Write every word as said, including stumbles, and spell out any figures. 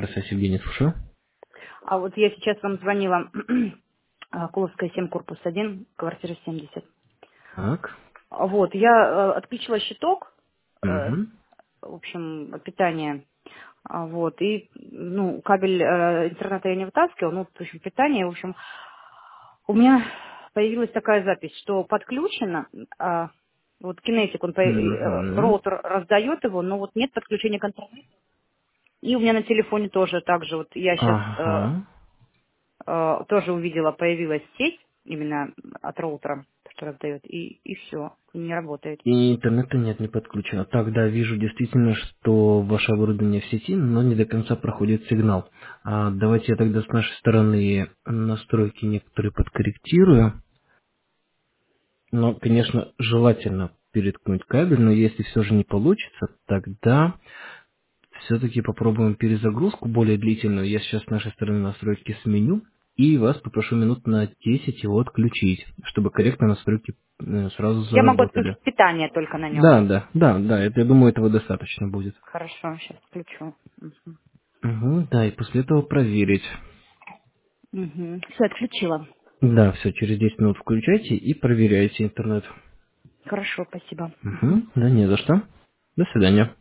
Связь, Евгений, слушаю. А вот я сейчас вам звонила, а, Куловская, семь, корпус один, квартира семьдесят. Так. А Вот, я э, отключила щиток, э, Угу. в общем, от питания. А, Вот, и, ну, кабель э, интернета я не вытаскивала, ну, в общем, питание, в общем, у меня появилась такая запись, что подключено, а, вот кинетик, он, по- э, Угу. роутер раздает его, но вот нет подключения к интернету. И у меня на телефоне тоже так же, вот я сейчас Ага. э, тоже увидела, появилась сеть именно от роутера, что раздает, и, и все, не работает. И интернета нет, не подключено. Так, да, вижу действительно, что ваше оборудование в сети, но не до конца проходит сигнал. А, давайте я тогда с нашей стороны настройки некоторые подкорректирую. Но, конечно, желательно переткнуть кабель, но если все же не получится, тогда все-таки попробуем перезагрузку более длительную. Я сейчас с нашей стороны настройки сменю и вас попрошу минут на десять его отключить, чтобы корректно настройки э, сразу Я могу заработали. отключить питание только на нем. Да, да, да, да, это, я думаю, этого достаточно будет. Хорошо, сейчас включу. Угу, да, и после этого проверить. Угу. Все, отключила. Да, все, через десять минут включайте и проверяйте интернет. Хорошо, спасибо. Мгм. Угу, да, не за что. До свидания.